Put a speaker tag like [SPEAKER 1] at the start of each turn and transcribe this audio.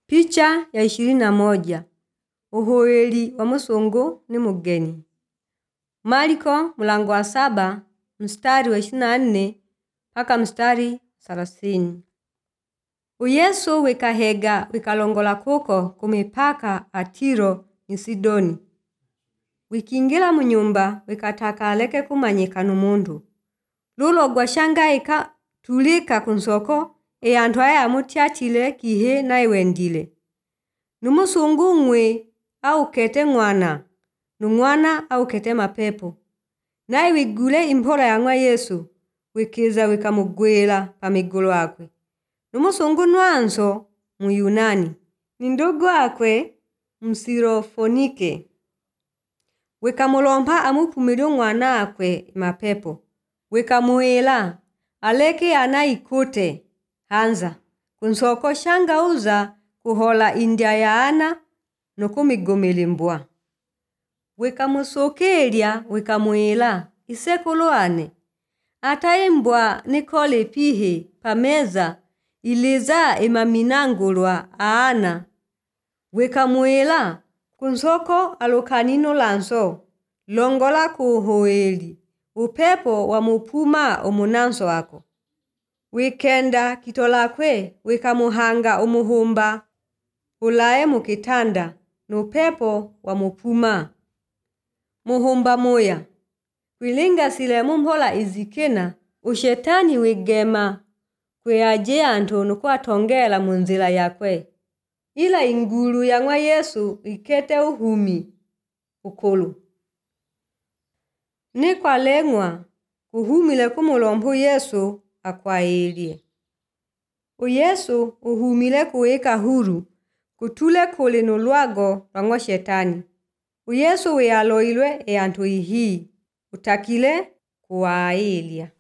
[SPEAKER 1] Picha ya 21. Uhoeli wa Musungu ni mugeni. Marko mlango wa 7 mstari wa 24 mpaka mstari 30. Yesu wikahega wikalongola kuko kumipaka Atiro ni Sidoni. Wikingira mu nyumba wikataka aleke kumanyika n'umundu. Lulo gwashangaika tulika kunsoko antu aya amutyatile kihe na iwendile. Numusungu ng'we au kete ng'wana, n'umwana au kete mapepo. Naye wigule impola ya ng'wa Yesu, wikiza wikamugwela pamigulu akwe. Numusungu nwanso Muyunani, ni ndugu akwe Msirofonike. Wikamulomba amupumile ng'wana akwe mapepo. Wikamuela aleke anaikute hanza kunsoko shangauza kuhola india ya ana nukumigomele mbwa. Wikamusokelya wikamuela isekuluane ata mbwa nikole pihe pameza iliza imaminangulwa aana. Wikamuela kunsoko alukanino lanso longola kuhoeli upepo wa mupuma omunanso wako. Wikenda kitolakwe wikamuhanga umuhumba ulaye mukitanda n'upepo wa mupuma. Muhumba moya wilinga sile mumhola izikena ushetani wigema kweaje antu nukwatongela munzila yakwe. Ila ingulu ya ng'wa Yesu ikete uhumi ukulu. Ni kwa leng'wa kuhumile kumulombu Yesu akwaelie. Yesu uhumile kuweka huru kutule kule nulwago lwa ng'wa shetani. Yesu wealoilwe antu ihii utakile kuwaelia.